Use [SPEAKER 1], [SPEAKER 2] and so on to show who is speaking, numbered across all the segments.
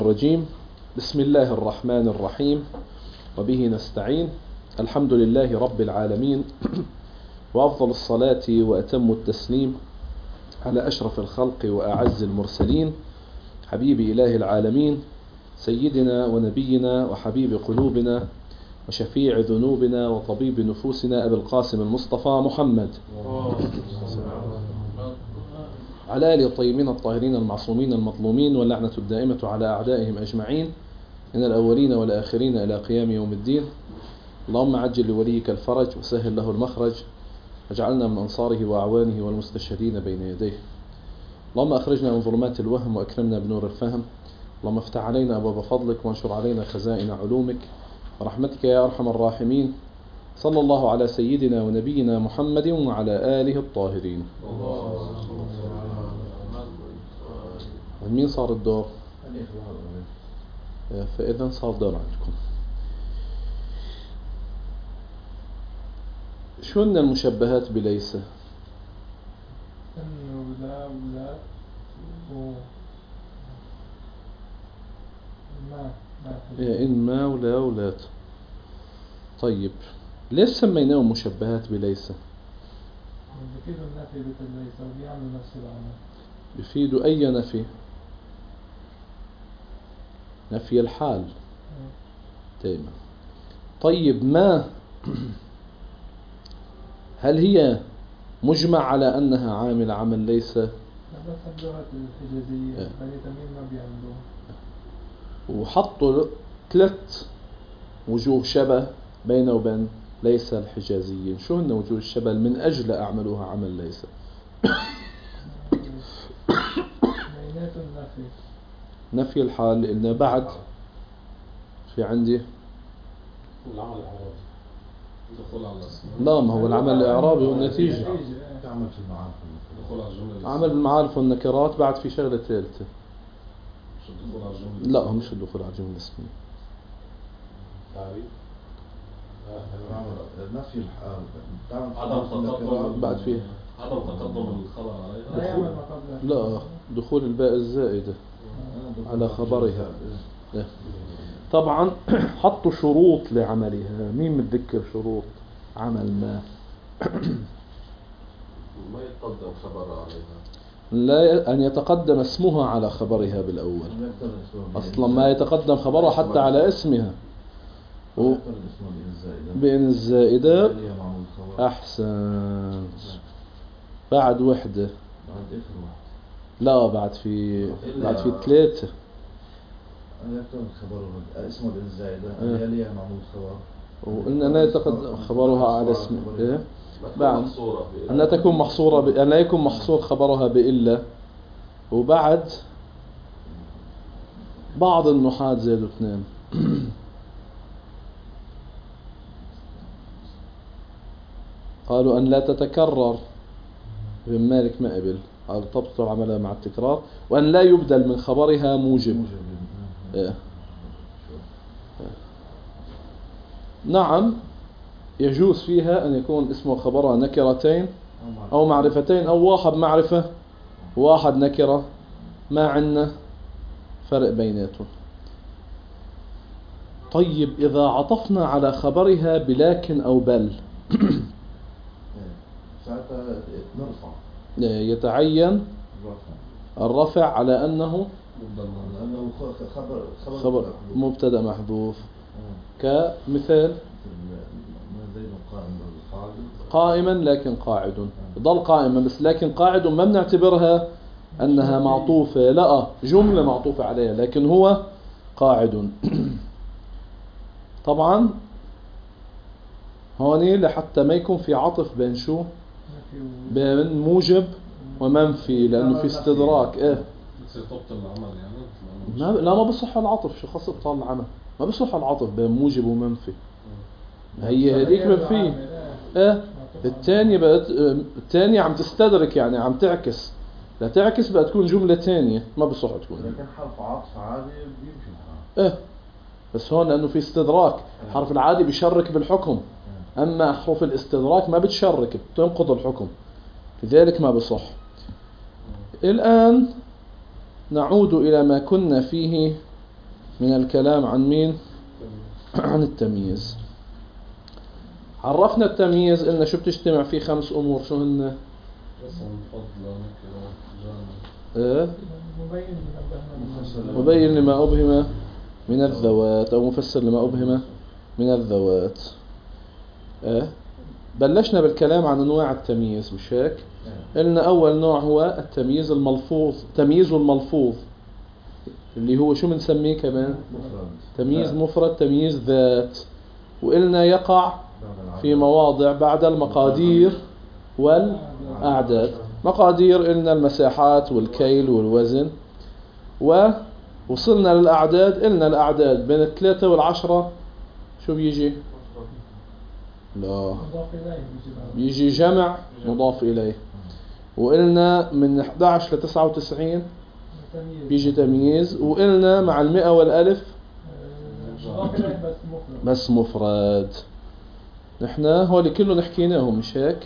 [SPEAKER 1] الرجيم. بسم الله الرحمن الرحيم، وبه نستعين. الحمد لله رب العالمين، وأفضل الصلاة وأتم التسليم على أشرف الخلق وأعز المرسلين، حبيب إله العالمين، سيدنا ونبينا وحبيب قلوبنا وشفيع ذنوبنا وطبيب نفوسنا أبي القاسم المصطفى محمد، على آله الطيبين الطاهرين المعصومين المظلومين، واللعنة الدائمة على أعدائهم أجمعين من الأولين والآخرين إلى قيام يوم الدين. اللهم عجل لوليك الفرج وسهل له المخرج، واجعلنا من أنصاره وأعوانه والمستشهدين بين يديه. اللهم أخرجنا من ظلمات الوهم وأكرمنا بنور الفهم. اللهم افتح علينا أبواب فضلك وانشر علينا خزائن علومك ورحمتك يا أرحم الراحمين. صلى الله على سيدنا ونبينا محمد وعلى آله الطاهرين. مين صار الدور؟ فإذا صار دور عندكم. شو هن المشبهات بليس؟
[SPEAKER 2] إن ولا
[SPEAKER 1] إن ما ولا ولات. طيب ليش سميناهم مشبهات بليس؟
[SPEAKER 2] بفيدوا النفي مثل ليس وبيعملوا نفس العمل.
[SPEAKER 1] بفيدوا أي نفي؟ نفي الحال دائما. طيب ما هل هي مجمع على أنها عامل عمل ليس؟
[SPEAKER 2] لا، بس اللغة الحجازية بني تميم ما بيعملوها.
[SPEAKER 1] وحطوا 3 وجوه شبه بينه وبين ليس الحجازيين. شو هن وجوه الشبه من أجل أعملوها عمل ليس؟
[SPEAKER 2] مينات النفي،
[SPEAKER 1] نفي الحال، لأن بعد في عندي
[SPEAKER 3] العمل الإعرابي دخول على الاسم.
[SPEAKER 1] لا، ما هو العمل الإعرابي هو النتيجة.
[SPEAKER 3] تعمل في المعارف دخول على الجملة.
[SPEAKER 1] عمل بالمعارف والنكرات. بعد في شغلة ثالثة.
[SPEAKER 3] مش الدخول على الجملة.
[SPEAKER 1] لا، هو مش الدخول على الجملة الاسمية.
[SPEAKER 3] تعريف
[SPEAKER 4] نفي الحال
[SPEAKER 3] عدم تقدم.
[SPEAKER 1] بعد فيه
[SPEAKER 3] عدم تقدم الخبر عليها.
[SPEAKER 2] لا يعمل ما قبله.
[SPEAKER 1] لا، دخول الباء الزائدة على خبرها. لا. طبعا حطوا شروط لعملها. مين متذكر شروط عمل ما؟
[SPEAKER 3] ما يتقدم خبر عليها.
[SPEAKER 1] لا، أن يتقدم اسمها على خبرها بالأول. أصلا ما يتقدم خبرها حتى على اسمها. بين الزائدة. أحسن. بعد وحدة. لا، بعد في 3.
[SPEAKER 4] اسمه بين الزائدة يليها معمول خبر.
[SPEAKER 1] وإن لا يتقدم خبرها على اسم إيه؟ بعد أن لا تكون محصورة أن لا يكون محصور خبرها بإلا. وبعد بعض النحاة زادوا 2. قالوا أن لا تتكرر. ابن مالك ما قبل، قالوا تبطل عملها مع التكرار. وأن لا يبدل من خبرها موجب. إيه؟ نعم، يجوز فيها أن يكون اسمه خبرها نكرتين أو معرفتين أو واحد معرفة واحد نكرة. ما عندنا فرق بيناتهم. طيب إذا عطفنا على خبرها بلكن أو بل يتعين الرفع على أنه خبر مبتدأ محذوف. كمثال قائما لكن قاعد. ضل قائما بس لكن قاعد ما بنعتبرها أنها معطوفة، لا، جملة معطوفة عليها، لكن هو قاعد. طبعا هوني لحتى ما يكون في عطف بين شو؟ بين موجب ومنفي، لأنه في استدراك. إيه؟
[SPEAKER 3] تبطل العمل يعني.
[SPEAKER 1] ما بصح العطف. شو خاص ابطال العمل؟ ما بصح العطف بين موجب ومنفي. هي هذيك منفي. إيه؟ الثانية عم تستدرك، يعني عم تعكس. لا تعكس بقى تكون جملة ثانية، ما بصح تكون.
[SPEAKER 4] لكن حرف عطف عادي بيمشي
[SPEAKER 1] معها. إيه؟ بس هون لأنه في استدراك. الحرف العادي بيشرك بالحكم، أما حروف الاستدراك ما بتشرك، بتنقض الحكم، لذلك ما بصح. الآن نعود إلى ما كنا فيه من الكلام عن مين؟ عن التمييز. عرفنا التمييز، قلنا شو بتجتمع فيه 5 أمور، شو هن؟
[SPEAKER 3] اسم فضل نكرة
[SPEAKER 1] إيه؟
[SPEAKER 2] مبين
[SPEAKER 1] مبين لما أبهم من الذوات، أو مفسر لما أبهم من الذوات. إيه؟ بلشنا بالكلام عن أنواع التمييز، مش هيك؟ قلنا أول نوع هو التمييز الملفوظ، تمييز الملفوظ اللي هو شو بنسميه كمان؟ تمييز مفرد، تمييز ذات. وقلنا يقع في مواضع بعد المقادير والأعداد. مقادير قلنا المساحات والكيل والوزن، ووصلنا للأعداد. قلنا الأعداد بين 3 و10 شو بيجي؟ لا،
[SPEAKER 2] مضاف إليه
[SPEAKER 1] بيجي جمع مضاف إليه. وقلنا من 11 ل 99 بيجي تمييز. وقلنا مع 100 والألف
[SPEAKER 2] مضاف إليه
[SPEAKER 1] بس مفرد. نحن هول كله نحكيناهم، مش هيك؟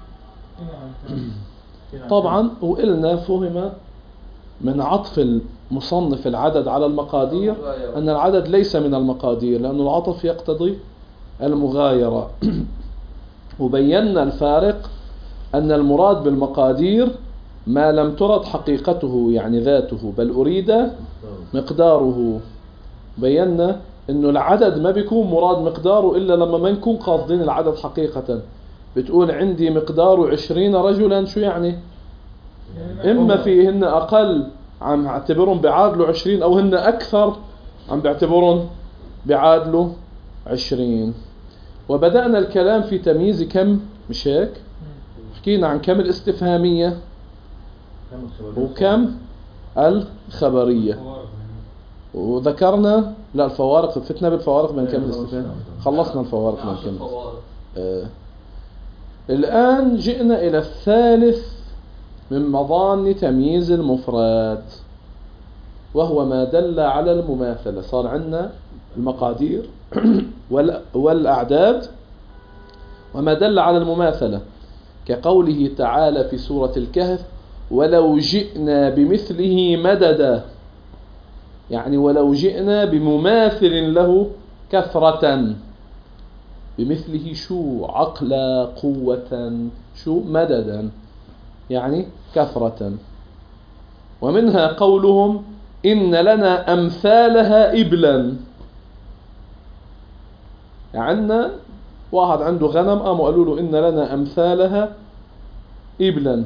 [SPEAKER 1] طبعا. وقلنا فهم من عطف المصنف العدد على المقادير أن العدد ليس من المقادير، لأن العطف يقتضي المغايرة. وبينا الفارق، أن المراد بالمقادير ما لم ترد حقيقته يعني ذاته، بل أريد مقداره. بينا أنه العدد ما بيكون مراد مقداره إلا لما ما نكون قاصدين العدد حقيقة. بتقول عندي مقداره 20 رجلا، شو يعني؟ إما فيهن أقل عم اعتبرهم بعادلوا 20، أو هن أكثر عم بعتبرهم بعادلوا 20. وبدأنا الكلام في تمييز كم، مش هيك؟ حكينا عن كم الاستفهامية وكم الخبرية، وذكرنا لا الفوارق، فتنا بالفوارق بين كم الاستفهام، خلصنا الفوارق بين كم. الآن جئنا إلى الثالث من مظان تمييز المفرد، وهو ما دل على المماثلة. صار عندنا المقادير والأعداد وما دل على المماثلة، كقوله تعالى في سورة الكهف: ولو جئنا بمثله مددا، يعني ولو جئنا بمماثل له كثرة. بمثله شو؟ عقلا، قوة، شو؟ مددا، يعني كثرة. ومنها قولهم: إن لنا أمثالها إبلا. يعني واحد عنده غنم، قاموا قالوا له: إن لنا أمثالها إبلا،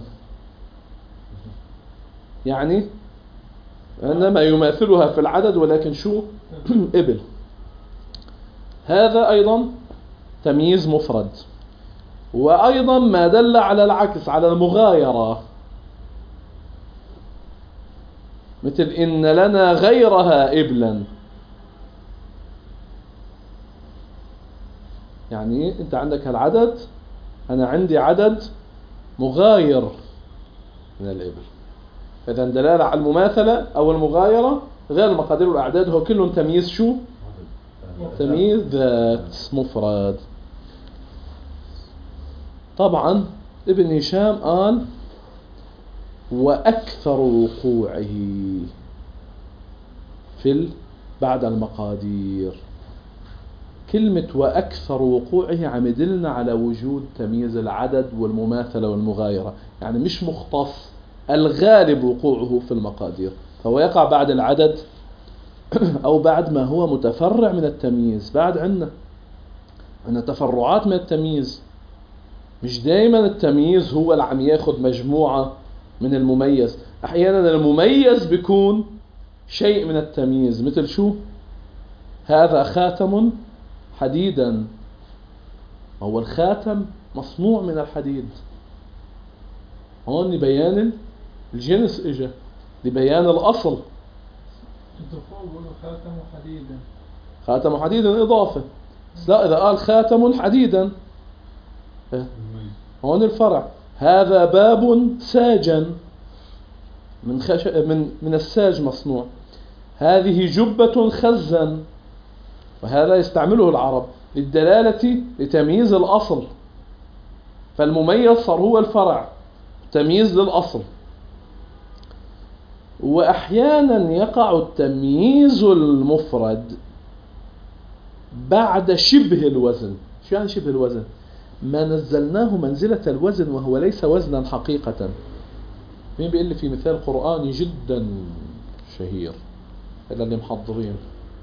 [SPEAKER 1] يعني إنما يماثلها في العدد ولكن شو؟ إبل. هذا أيضا تمييز مفرد. وأيضا ما دل على العكس، على المغايرة، مثل إن لنا غيرها إبلا، يعني أنت عندك هالعدد، أنا عندي عدد مغاير من الإبل. فإذا دلالة على المماثلة أو المغايرة غير المقادير والأعداد، هو كلهم تمييز شو؟ تمييز ذات مفرد. طبعا ابن هشام قال: وأكثر وقوعه بعد المقادير. كلمة وأكثر وقوعه عم يدلنا على وجود تمييز العدد والمماثلة والمغايرة، يعني مش مختص، الغالب وقوعه في المقادير، فهو يقع بعد العدد أو بعد ما هو متفرع من التمييز. بعد عندنا تفرعات من التمييز، مش دائما التمييز هو اللي عم ياخد مجموعة من المميز. أحيانا المميز بيكون شيء من التمييز، مثل شو؟ هذا خاتم حديدا، هو الخاتم مصنوع من الحديد. هون لبيان الجنس، إجا لبيان الأصل.
[SPEAKER 2] الدخول بيقولوا خاتم حديدا،
[SPEAKER 1] خاتم حديدا إضافة. لا، إذا قال خاتم حديدا هون الفرع. هذا باب ساجا من الساج مصنوع. هذه جبة خزا، وهذا يستعمله العرب للدلالة لتمييز الأصل. فالمميز صار هو الفرع، تمييز للأصل. وأحيانا يقع التمييز المفرد بعد شبه الوزن. شو يعني شبه الوزن؟ ما نزلناه منزلة الوزن وهو ليس وزنا حقيقة. مين بيقول لي في مثال قرآني جدا شهير إلا اللي محضرين؟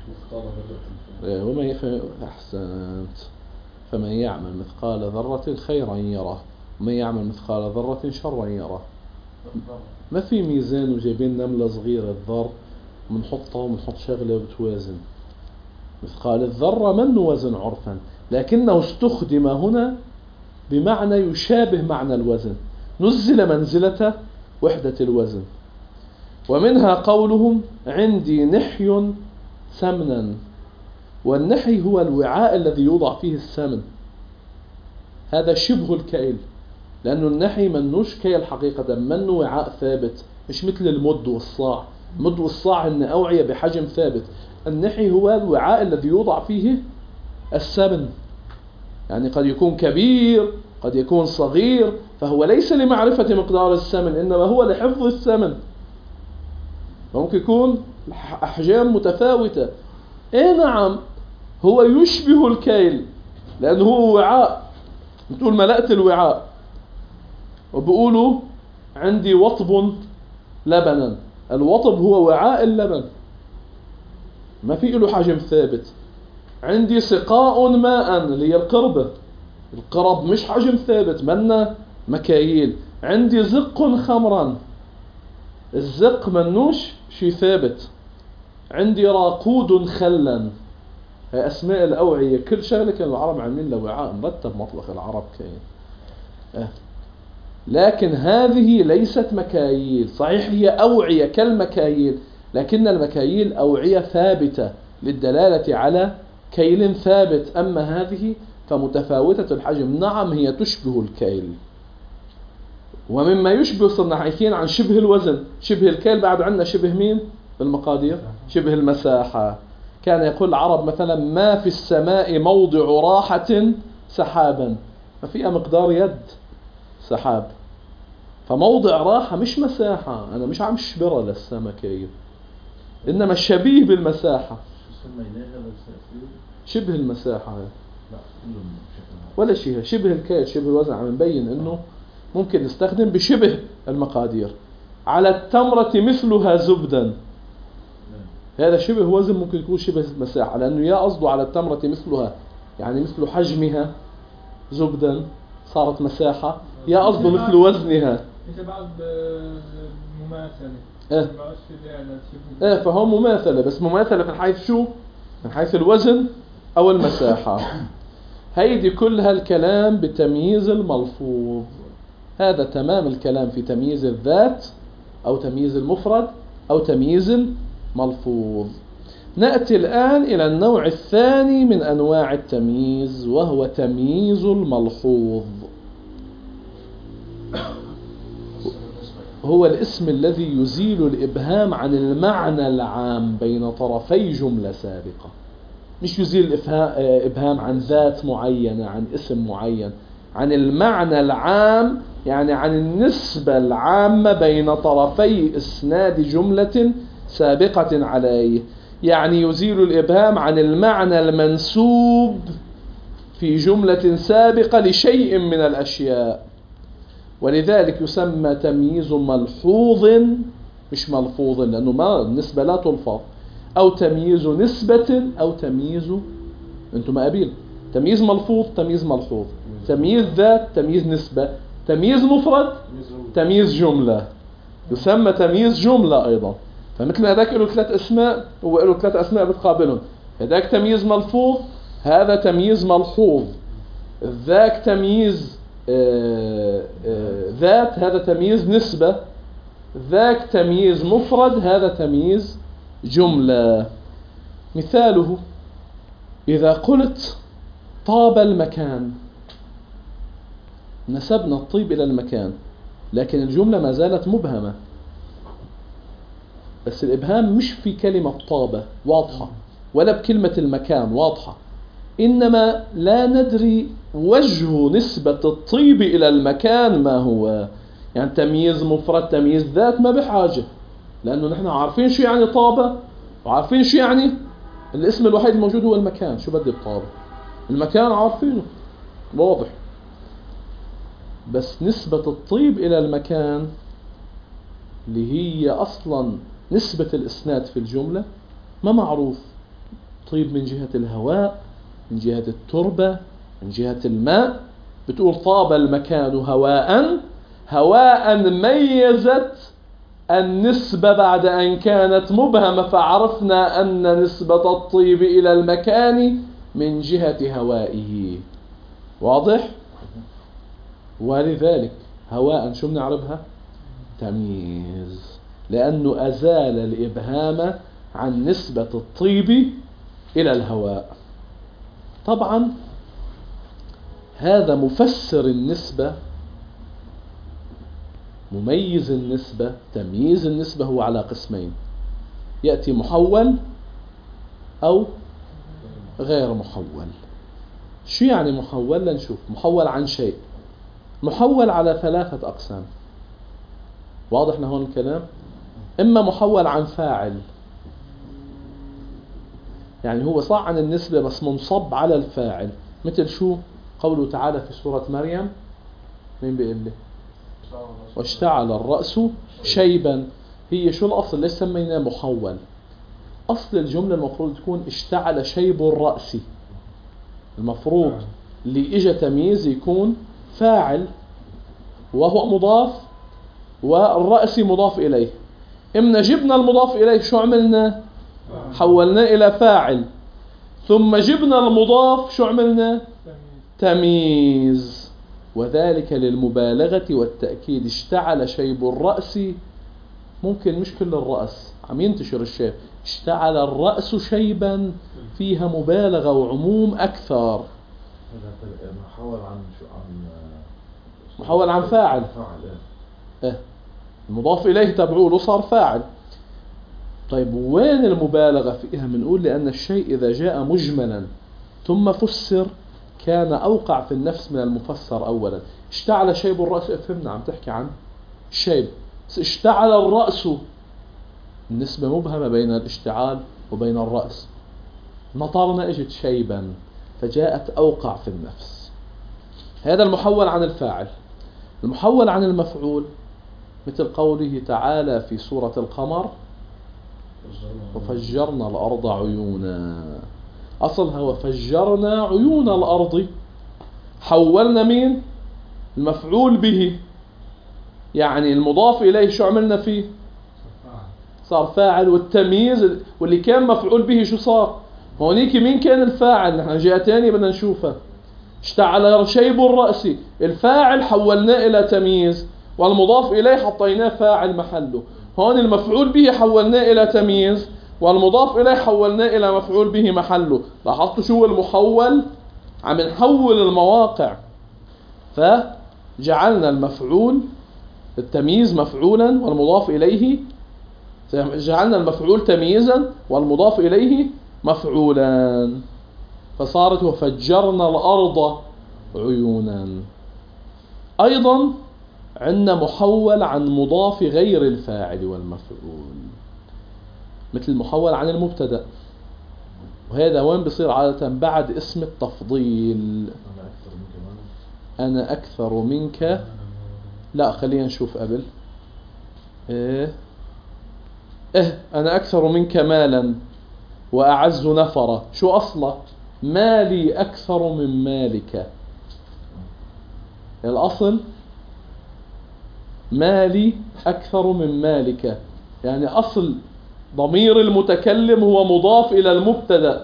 [SPEAKER 1] وما أحسنت. فمن يعمل مثقال ذرة خيرا يره ومن يعمل مثقال ذرة شرا يره. ما في ميزان وجايبين نملة صغيرة الذر ومنحطها ومنحط شغلة وبتوازن. مثقال الذرة من وزن عرفا، لكنه استخدم هنا بمعنى يشابه معنى الوزن، نزل منزلة وحدة الوزن. ومنها قولهم عندي نحي سمنا، والنحي هو الوعاء الذي يوضع فيه السمن، هذا شبه الكيل، لأنه النحي منوش كيل حقيقة، منه وعاء ثابت، مش مثل المد والصاع. المد والصاع إن أوعية بحجم ثابت، النحي هو الوعاء الذي يوضع فيه السمن، يعني قد يكون كبير قد يكون صغير، فهو ليس لمعرفة مقدار السمن إنما هو لحفظ السمن. ممكن يكون أحجام متفاوتة، إيه نعم هو يشبه الكيل لأنه هو وعاء. بتقول ملأت الوعاء، وبقولوا عندي وطب لبنا، الوطب هو وعاء اللبن ما في له حجم ثابت. عندي سقاء ماء اللي هي القربة، القرب مش حجم ثابت منا مكاييل. عندي زق خمرا، الزق منوش شي ثابت. عندي راقود خلا، هي أسماء الأوعية، كل شغلة كانوا العرب عاملين له وعاء مرتب، مطلق العرب كاين. لكن هذه ليست مكاييل، صحيح هي أوعية كالمكاييل، لكن المكاييل أوعية ثابتة للدلالة على كيل ثابت، أما هذه فمتفاوتة الحجم. نعم هي تشبه الكيل. ومما يشبه صرنا حكينا عن شبه الوزن، شبه الكيل، بعد عندنا شبه مين بالمقادير؟ شبه المساحة. كان يقول العرب مثلا ما في السماء موضع راحة سحابا، ما فيها مقدار يد سحاب، فموضع راحة مش مساحة، أنا مش عم شبرة للسماء كيف، إنما الشبيه بالمساحة شبه المساحة ولا شيء، شبه الكيل شبه الوزن. عم نبين إنه ممكن نستخدم بشبه المقادير. على التمرة مثلها زبدا، هذا شبه وزن ممكن يكون شبه مساحة، لأنه يا قصده على التمرة مثلها يعني مثل حجمها زبدا صارت مساحة، يا قصده مثل وزنها.
[SPEAKER 2] إذا بعد مماثلة
[SPEAKER 1] فهو مماثلة، بس مماثلة من حيث شو؟ من حيث الوزن أو المساحة. هيدي كل هالكلام بتمييز الملفوظ. هذا تمام الكلام في تمييز الذات أو تمييز المفرد أو تمييز الملفوظ. نأتي الآن إلى النوع الثاني من أنواع التمييز، وهو تمييز الملحوظ. هو الاسم الذي يزيل الإبهام عن المعنى العام بين طرفي جملة سابقة، مش يزيل الإبهام عن ذات معينة، عن اسم معين، عن المعنى العام، يعني عن النسبة العامة بين طرفي إسناد جملة سابقة عليه. يعني يزيل الإبهام عن المعنى المنسوب في جملة سابقة لشيء من الأشياء، ولذلك يسمى تمييز ملحوظ مش ملفوظ، لأنه ما النسبة لا تلفظ، أو تمييز نسبة أو تمييز، أنتم ما قبيل، تمييز ملفوظ تمييز ملحوظ، تمييز ذات تمييز نسبة، تمييز مفرد تمييز جملة، يسمى تمييز جملة أيضا. فمثل هذاك له 3 أسماء، هو له 3 أسماء بتقابلهم، هذاك تمييز ملفوظ، هذا تمييز ملحوظ، ذاك تمييز ذات، هذا تمييز نسبة، ذاك تمييز مفرد، هذا تمييز جملة. مثاله إذا قلت طاب المكان، نسبنا الطيب إلى المكان، لكن الجملة ما زالت مبهمة، بس الإبهام مش في كلمة طابة واضحة ولا بكلمة المكان واضحة، إنما لا ندري وجه نسبة الطيب إلى المكان ما هو. يعني تمييز مفرد تمييز ذات ما بحاجة، لأنه نحن عارفين شو يعني طابة، وعارفين شو يعني الاسم الوحيد الموجود هو المكان. شو بدي بطابة؟ المكان عارفينه واضح، بس نسبة الطيب إلى المكان اللي هي أصلا نسبة الإسناد في الجملة ما معروف. طيب من جهة الهواء، من جهة التربة، من جهة الماء. بتقول طاب المكان هواء ميزت النسبة بعد أن كانت مبهمة، فعرفنا أن نسبة الطيب إلى المكان من جهة هوائه. واضح؟ ولذلك هواء شو بنعرفها؟ تمييز، لأنه أزال الإبهام عن نسبة الطيب إلى الهواء. طبعا هذا مفسر النسبة، مميز النسبة، تمييز النسبة هو على قسمين: يأتي محول أو غير محول. شو يعني محول؟ لنشوف. محول عن شيء، محول على 3 أقسام. واضح لهون الكلام؟ إما محول عن فاعل، يعني هو صح عن النسبة بس منصب على الفاعل. مثل شو؟ قوله تعالى في سورة مريم، مين بيقول لي؟ واشتعل الرأس شيبا. هي شو الأصل؟ ليش سميناه محول؟ أصل الجملة المفروض تكون اشتعل شيب الرأس. المفروض اللي إجا تمييز يكون فاعل وهو مضاف، والرأس مضاف إليه. إمنا جبنا المضاف إليه شو عملنا؟ حولناه إلى فاعل. ثم جبنا المضاف شو عملنا؟ تمييز. وذلك للمبالغة والتأكيد. اشتعل شيب الرأس، ممكن مش كل الرأس، عم ينتشر الشيب. اشتعل الرأس شيبا، فيها مبالغة وعموم أكثر. محول عن فاعل. المضاف إليه تبعوله صار فاعل. طيب وين المبالغة فيها؟ منقول لأن الشيء إذا جاء مجملا ثم فسر كان أوقع في النفس من المفسر أولا. اشتعل شيب الرأس، فهمنا عم تحكي عن الشيب. اشتعل الرأس، النسبة مبهمة بين الاشتعال وبين الرأس. نطرنا اجت شيبا، فجاءت أوقع في النفس. هذا المحول عن الفاعل. المحول عن المفعول مثل قوله تعالى في سورة القمر: وفجرنا الأرض عيونا. أصلها وفجرنا عيون الأرض. حولنا مين؟ المفعول به، يعني المضاف إليه شو عملنا فيه؟ صار فاعل. والتمييز واللي كان مفعول به شو صار؟ هونيك مين كان الفاعل؟ نحن جهة تانية بدنا نشوفها. اشتعل شيب الرأس، الفاعل حولناه إلى تمييز، والمضاف إليه حطيناه فاعل محله. هون المفعول به حولناه إلى تمييز، والمضاف إليه حولناه إلى مفعول به محله. لاحظتوا شو المحول؟ عم نحول المواقع، فجعلنا المفعول التمييز مفعولا والمضاف إليه، جعلنا المفعول تمييزا والمضاف إليه مفعولا، فصارت وفجرنا الأرض عيونا. أيضا عندنا محول عن مضاف غير الفاعل والمفعول، مثل المحول عن المبتدأ، وهذا وين بصير عادة؟ بعد اسم التفضيل. أنا أكثر منك. لا خلينا نشوف قبل. أنا أكثر منك مالا وأعز نفرا. شو أصله؟ مالي أكثر من مالك. الأصل مالي أكثر من مالك، يعني أصل ضمير المتكلم هو مضاف إلى المبتدأ.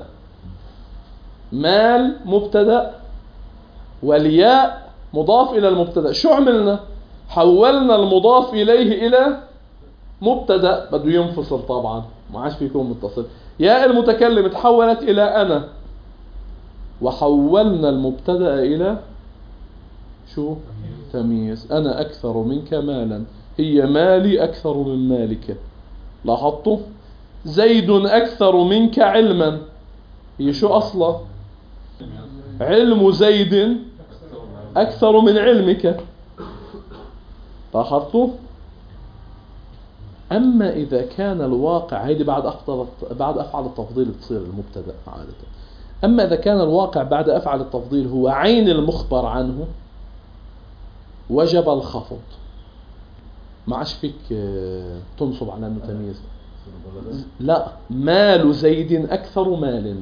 [SPEAKER 1] مال مبتدأ والياء مضاف إلى المبتدأ. شو عملنا؟ حولنا المضاف إليه إلى مبتدأ، بده ينفصل طبعا، ما عادش فيكون متصل. ياء المتكلم تحولت إلى أنا، وحولنا المبتدأ إلى شو؟ تمييز. أنا أكثر منك مالا، هي مالي أكثر من مالك. لاحظتوا؟ زيد أكثر منك علما، هي شو أصلا؟ علم زيد أكثر من علمك. لاحظتوا؟ أما إذا كان الواقع، هيدي بعد أفعل التفضيل بتصير المبتدأ عادة. أما إذا كان الواقع بعد أفعل التفضيل هو عين المخبر عنه وجب الخفض، ما عادش فيك تنصب على أنه تمييز. لا، مال زيد أكثر مال،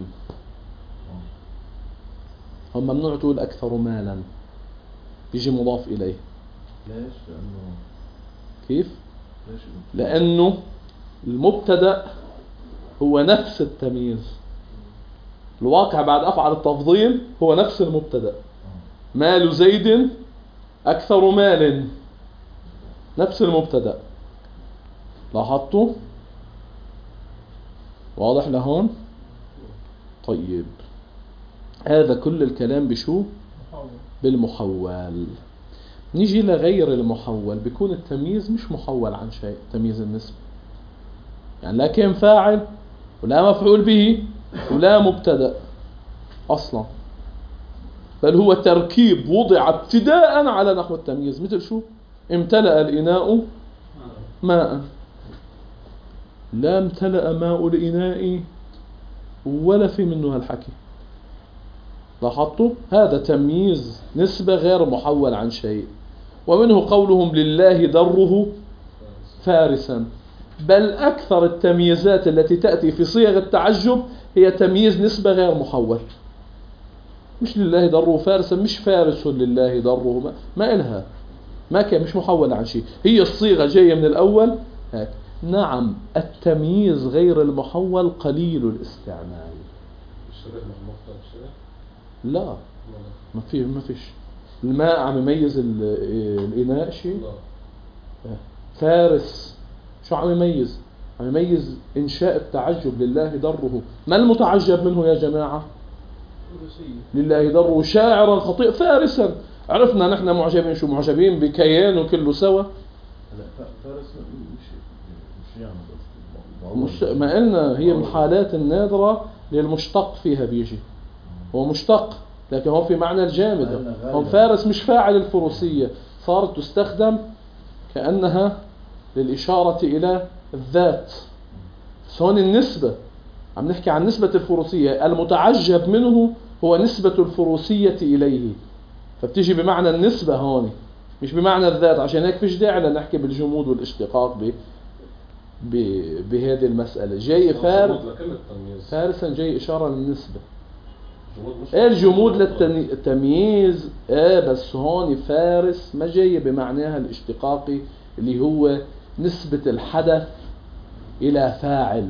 [SPEAKER 1] هم ممنوع تقول أكثر مالا، يجي مضاف إليه.
[SPEAKER 4] ليش؟ لأنه
[SPEAKER 1] كيف؟
[SPEAKER 4] ليش؟
[SPEAKER 1] لأنه المبتدأ هو نفس التمييز، الواقع بعد أفعل التفضيل هو نفس المبتدأ. مال زيد أكثر مال، نفس المبتدأ. لاحظتوا؟ واضح لهون؟ طيب، هذا كل الكلام بشو؟ بالمحول. نيجي لغير المحول، بيكون التمييز مش محول عن شيء، تمييز النسبة يعني لا كان فاعل ولا مفعول به ولا مبتدأ أصلا، بل هو تركيب وضع ابتداء على نحو التمييز. مثل شو؟ امتلأ الإناء ماء، لا امتلأ ماء الإناء ولا في منه هالحكي. لاحظتوا؟ هذا تمييز نسبة غير محول عن شيء. ومنه قولهم لله دره فارسا، بل أكثر التمييزات التي تأتي في صيغ التعجب هي تمييز نسبة غير محول. مش لله دره فارسا، مش فارس لله دره، ما إلها، ما كان مش محول عن شيء، هي الصيغة جاية من الأول هيك. نعم، التمييز غير المحول قليل الاستعمال. لا، ما فيش. الماء عم يميز الإناء شيء؟ فارس شو عم يميز؟ عم يميز إنشاء التعجب لله دره. ما المتعجب منه يا جماعة؟ لله دره شاعرا خطيئا فارسا. عرفنا نحن معجبين، شو معجبين بكيان وكله سوا.
[SPEAKER 4] فارس مش يعني
[SPEAKER 1] مش ما قلنا هي من الحالات النادرة للمشتق فيها بيجي، هو مشتق لكن هو في معنى الجامد. هم فارس مش فاعل الفروسية، صارت تستخدم كأنها للإشارة إلى الذات. هون النسبة عم نحكي عن نسبة الفروسية، المتعجب منه هو نسبة الفروسية إليه، فبتيجي بمعنى النسبة هون مش بمعنى الذات. عشان هيك فيش داعي لنحكي بالجمود والاشتقاق بهذه المسألة. جاي فارسا جاي إشارة للنسبة. الجمود للتمييز بس هون فارس ما جاي بمعناها الاشتقاقي اللي هو نسبة الحدث إلى فاعل.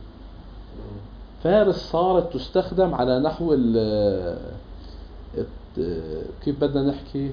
[SPEAKER 1] فارس صارت تستخدم على نحو كيف بدنا نحكي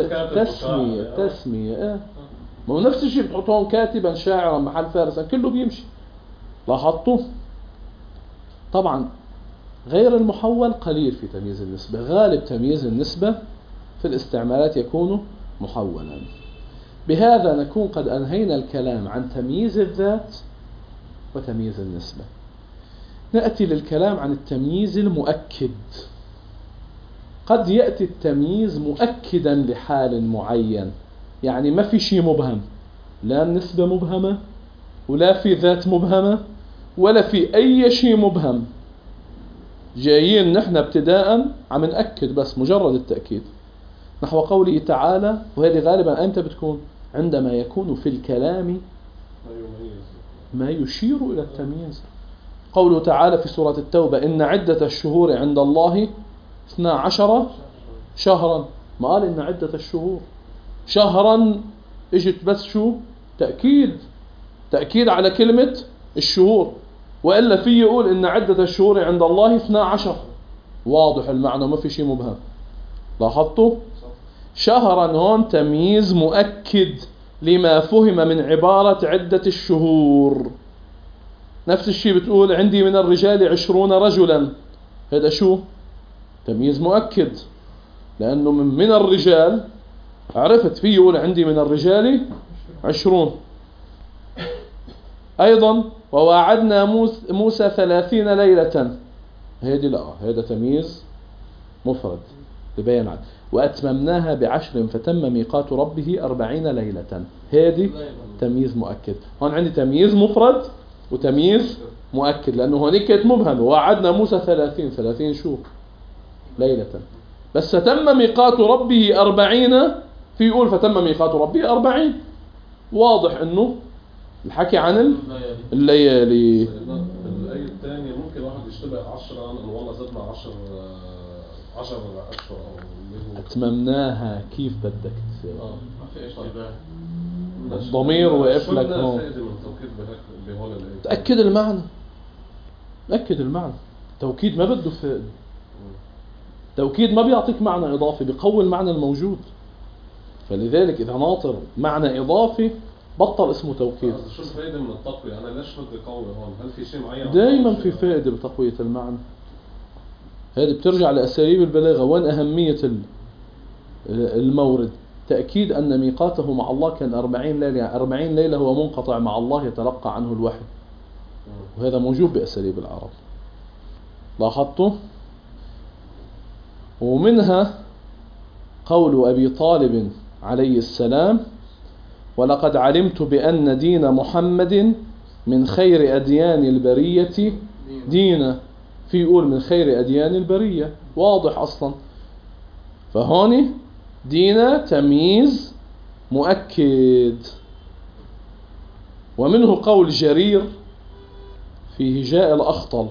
[SPEAKER 1] تسمية ما هو نفس الشيء بتحط هون كاتبا شاعرا محل فارسا، كله بيمشي. لاحظتوا؟ طبعا غير المحول قليل في تمييز النسبة، غالب تمييز النسبة في الاستعمالات يكون محولا. بهذا نكون قد أنهينا الكلام عن تمييز الذات وتمييز النسبة. نأتي للكلام عن التمييز المؤكد. قد يأتي التمييز مؤكدا لحال معين، يعني ما في شيء مبهم، لا النسبة مبهمة ولا في ذات مبهمة ولا في أي شيء مبهم. جايين نحن ابتداء عم نأكد بس مجرد التأكيد، نحو قوله تعالى. وهذه غالبا أنت بتكون عندما يكون في الكلام ما يشير إلى التمييز. قوله تعالى في سورة التوبة: إن عدة الشهور عند الله 12 شهرا. ما قال إن عدة الشهور شهرا، اجت بس شو؟ تأكيد على كلمة الشهور. وإلا في يقول إن عدة الشهور عند الله 12، واضح المعنى ما في شيء مبهم. لاحظتوا؟ شهرا هون تمييز مؤكد لما فهم من عبارة عدة الشهور. نفس الشيء بتقول عندي من الرجال 20 رجلا، هذا شو؟ تمييز مؤكد، لأنه من الرجال عرفت فيه يقول عندي من الرجال 20. أيضا وواعدنا موسى 30 ليلة، هذه لا، هذا تمييز مفرد. ببين عدد. وأتممناها ب10 فتم ميقات ربه 40 ليلة. هذه تمييز مؤكد. هون عندي تمييز مفرد وتمييز مؤكد، لأنه هونيك كانت مبهمة. وعدنا موسى 30 شو ليلة، بس فتم ميقات ربه 40. في يقول فتم ميقات ربه 40، واضح أنه الحكي عن الليالي.
[SPEAKER 3] الآية الثانية ممكن واحد يشتبه 10 أنه والله زدنا 10 أشهر أو اللي هو
[SPEAKER 1] أتممناها كيف بدك
[SPEAKER 3] ما في اشتباه.
[SPEAKER 1] الضمير وقف لك هون.
[SPEAKER 3] فائدة من التوكيد بهول الآية.
[SPEAKER 1] تأكد المعنى، تأكد المعنى. توكيد ما بده فائدة، توكيد ما بيعطيك معنى إضافي، بيقوي المعنى الموجود. فلذلك إذا ناطر معنى إضافي بطل اسمه توكيد.
[SPEAKER 3] شو الفائدة من التقوية؟ أنا ليش بدي أقوي هون؟ هل في شيء معين؟
[SPEAKER 1] دائما في فائدة بتقوية المعنى. هذه بترجع لأساليب البلاغة. وين أهمية المورد؟ تأكيد أن ميقاته مع الله كان 40 ليلة، يعني 40 ليلة هو منقطع مع الله يتلقى عنه الوحي، وهذا موجود بأساليب العرب. لاحظتوا؟ ومنها قول أبي طالب عليه السلام: ولقد علمت بأن دين محمد من خير أديان البرية دينا. في يقول من خير أديان البرية، واضح أصلا. فهوني دينا تمييز مؤكد. ومنه قول جرير في هجاء الأخطل: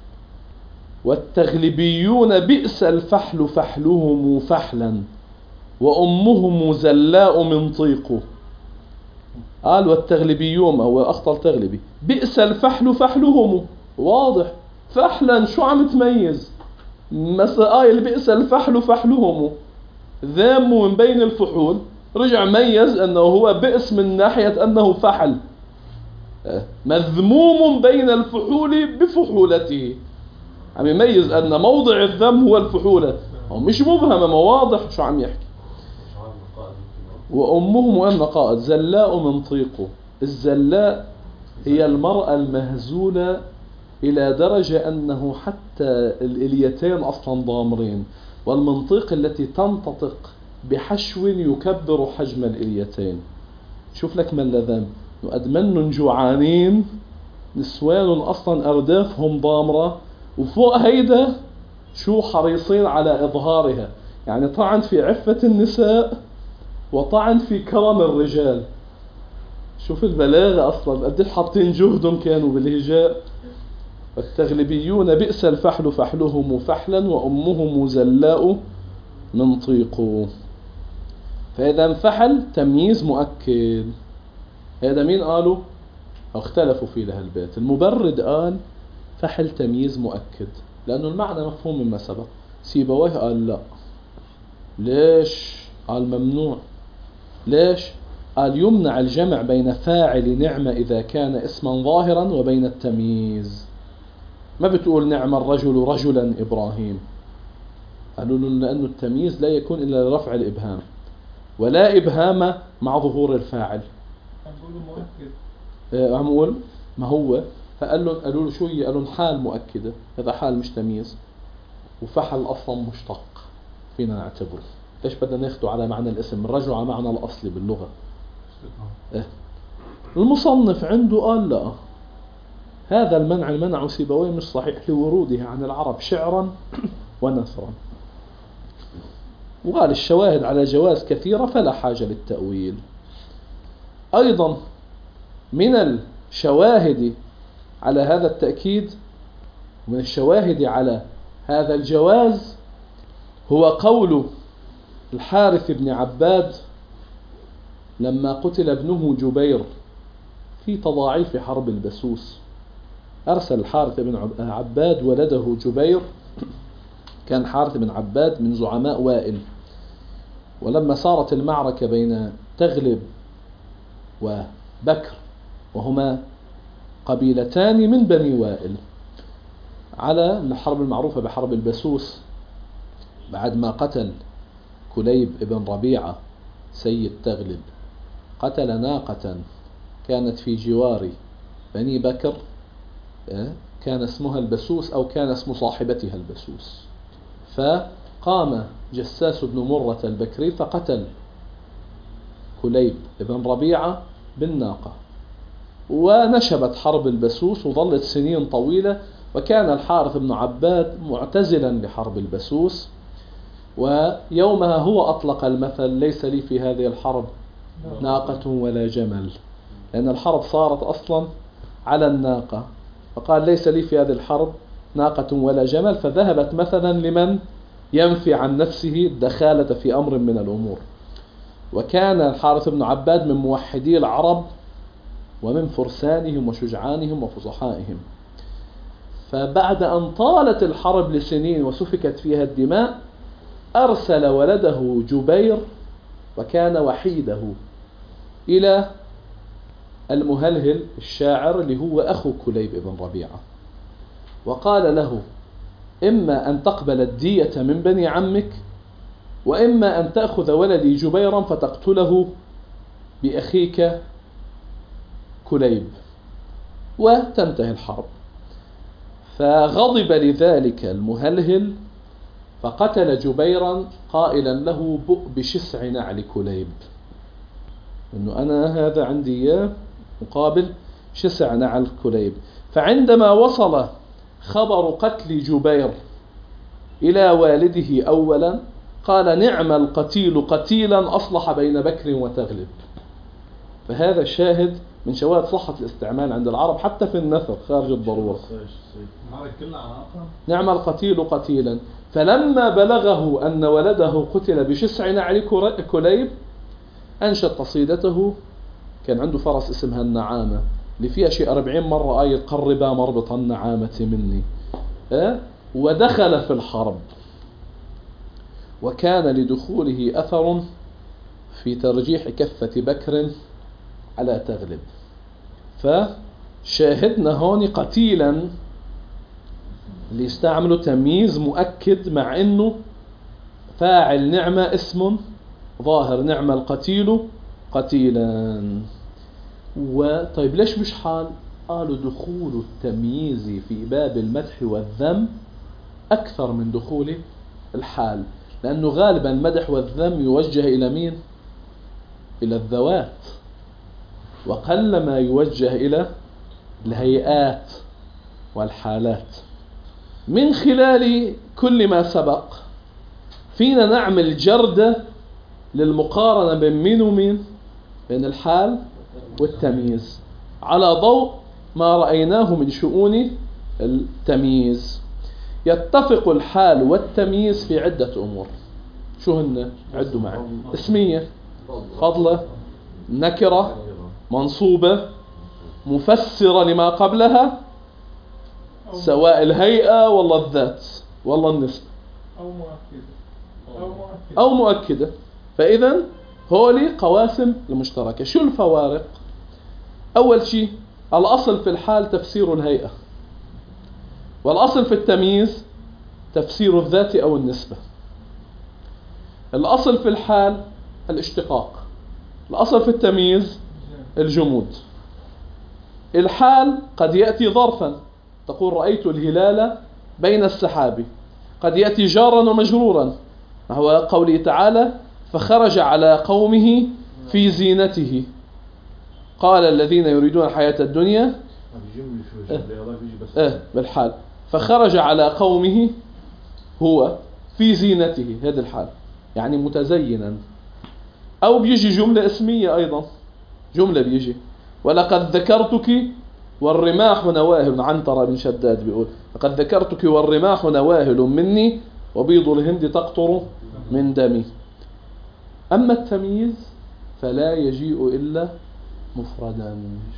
[SPEAKER 1] والتغلبيون بئس الفحل فحلهم فحلا وأمهم زلاء من طيق. قال والتغلبيون، أو أخطل تغلبي، بئس الفحل فحلهم، واضح. فحلا شو عم تميز؟ مسائل بئس الفحل فحلهم، ذام من بين الفحول، رجع ميز أنه هو بئس من ناحية أنه فحل، مذموم بين الفحول بفحولته. عم يميز أن موضع الذم هو الفحولة، أو مش مبهمة، ما واضح شو عم يحكي. وأمهم وأن قائد زلاء من طيقه. الزلاء هي المرأة المهزولة إلى درجة أنه حتى الإليتين أصلا ضامرين، والمنطق التي تنتطق بحشو يكبر حجم الإليتين. شوف لك ما اللذان، أدمن جوعانين، نسوان أصلا أردافهم ضامرة، وفوق هيدا شو حريصين على إظهارها. يعني طعن في عفة النساء وطعن في كرم الرجال. شوف البلاغة أصلا قديش حاطين جهدهم كانوا بالهجاء. والتغلبيون بئس الفحل فحلهم فحلا وأمهم زلاء من طيق. فإذا انفحل تمييز مؤكد. هذا مين قالوا؟ اختلفوا في له البيت. المبرد قال فحل تمييز مؤكد لأنه المعنى مفهوم مما سبق. سيبويه قال لا. ليش؟ قال ممنوع. ليش؟ قال يمنع الجمع بين فاعل نعمة إذا كان اسما ظاهرا وبين التمييز. ما بتقول نعم الرجل رجلا إبراهيم، قالوا له لأنه التمييز لا يكون إلا لرفع الإبهام، ولا إبهام مع ظهور الفاعل. عم أقول ما هو، قالوا له شو هي؟ قالوا حال مؤكدة، هذا حال مش تمييز، وفحل أصلا مشتق فينا نعتبره. ليش بدنا ناخده على معنى الاسم؟ الرجل على معنى الأصلي باللغة. المصنف عنده قال لا، هذا المنع سيبويه مش صحيح لوروده عن العرب شعرا ونثرا، وقال الشواهد على جواز كثيرة فلا حاجة للتأويل. أيضا من الشواهد على هذا التأكيد، من الشواهد على هذا الجواز، هو قول الحارث بن عباد لما قتل ابنه جبير في تضاعيف حرب البسوس. أرسل الحارث بن عباد ولده جبير، كان حارث بن عباد من زعماء وائل، ولما صارت المعركة بين تغلب وبكر وهما قبيلتان من بني وائل على الحرب المعروفة بحرب البسوس، بعد ما قتل كليب ابن ربيعة سيد تغلب، قتل ناقة كانت في جوار بني بكر، كان اسمها البسوس أو كان اسم صاحبتها البسوس، قام جساس بن مرة البكري فقتل كليب بن ربيعة بالناقة، ونشبت حرب البسوس وظلت سنين طويلة، وكان الحارث بن عباد معتزلا لحرب البسوس، ويومها هو أطلق المثل: ليس لي في هذه الحرب ناقة ولا جمل، لأن الحرب صارت أصلا على الناقة، فقال ليس لي في هذه الحرب ناقة ولا جمل، فذهبت مثلا لمن ينفي عن نفسه الدخالة في أمر من الأمور. وكان الحارث بن عباد من موحدي العرب ومن فرسانهم وشجعانهم وفصحائهم. فبعد أن طالت الحرب لسنين وسفكت فيها الدماء، أرسل ولده جبير وكان وحيده إلى المهلهل الشاعر اللي هو أخو كليب بن ربيعة، وقال له: إما أن تقبل الدية من بني عمك، وإما أن تأخذ ولدي جبيرا فتقتله بأخيك كليب وتنتهي الحرب. فغضب لذلك المهلهل فقتل جبيرا قائلا له: بؤ بشسع نعل كليب، إنه أنا هذا عندي إياه مقابل شسع نعل كليب. فعندما وصل خبر قتل جبير إلى والده أولا قال: نعم القتيل قتيلا أصلح بين بكر وتغلب. فهذا شاهد من شواهد صحة الاستعمال عند العرب حتى في النثر خارج الضرورة. نعم القتيل قتيلا. فلما بلغه أن ولده قتل بشسع نعل كليب أنشد قصيدته. كان عنده فرس اسمها النعامة اللي فيها شيء 40 مرة آية: قربا مربط النعامة مني. ودخل في الحرب، وكان لدخوله أثر في ترجيح كفة بكر على تغلب. فشاهدنا هون قتيلا اللي يستعملوا تمييز مؤكد، مع انه فاعل نعمة اسم ظاهر، نعم القتيل قتيلا. وطيب ليش مش حال؟ قالوا دخول التمييز في باب المدح والذم أكثر من دخول الحال، لأنه غالبا المدح والذم يوجه إلى مين؟ إلى الذوات، وقل ما يوجه إلى الهيئات والحالات. من خلال كل ما سبق فينا نعمل جردة للمقارنة بين مين ومين، بين الحال والتمييز، على ضوء ما رأيناه من شؤون التمييز. يتفق الحال والتمييز في عدة أمور. شو هن؟ عدوا معي: اسمية، فضلة، نكرة، منصوبة، مفسرة لما قبلها، سواء الهيئة والله الذات والله النسبة، أو مؤكدة. فإذا هولي قواسم المشتركة. شو الفوارق؟ أول شيء الأصل في الحال تفسير الهيئة، والأصل في التمييز تفسير الذات أو النسبة. الأصل في الحال الاشتقاق، الأصل في التمييز الجمود. الحال قد يأتي ظرفا، تقول رأيت الهلال بين السحاب، قد يأتي جارا ومجرورا، وهو قوله تعالى: فخرج على قومه في زينته قال الذين يريدون الحياة الدنيا بالحال، فخرج على قومه هو في زينته، هذا الحال يعني متزينا. أو بيجي جملة اسمية أيضا، جملة بيجي: ولقد ذكرتك والرماح نواهل. عنترة بن شداد بيقول: لقد ذكرتك والرماح نواهل مني وبيض الهند تقطر من دمي. أما التمييز فلا يجيء إلا مفردا.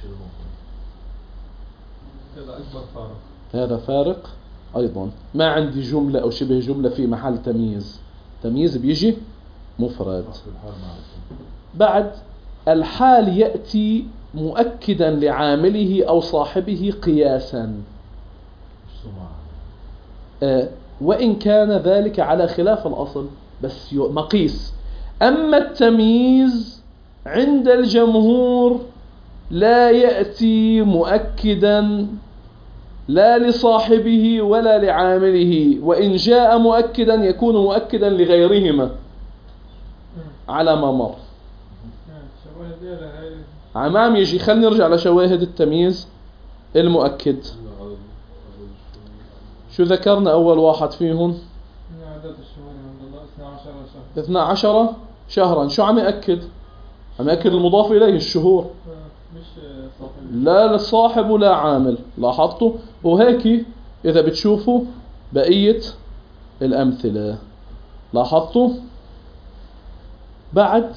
[SPEAKER 1] هذا فارق أيضا. ما عندي جملة أو شبه جملة في محل تمييز، تمييز بيجي مفرد. بعد الحال يأتي مؤكدا لعامله أو صاحبه قياسا، وإن كان ذلك على خلاف الأصل بس مقيس. أما التمييز عند الجمهور لا يأتي مؤكدا لا لصاحبه ولا لعامله، وإن جاء مؤكدا يكون مؤكدا لغيرهما على ما مر. عمام يجي. خلينا نرجع لشواهد التمييز المؤكد. شو ذكرنا أول واحد فيهم؟
[SPEAKER 2] عدد الشهور عند الله 12 شهر.
[SPEAKER 1] 12 شهرا. شو عم يأكد؟ عم يأكد المضاف إليه الشهور،
[SPEAKER 2] مش صاحب.
[SPEAKER 1] لا للصاحب ولا عامل. لاحظتوا؟ وهيك إذا بتشوفوا بقية الأمثلة. لاحظتوا؟ بعد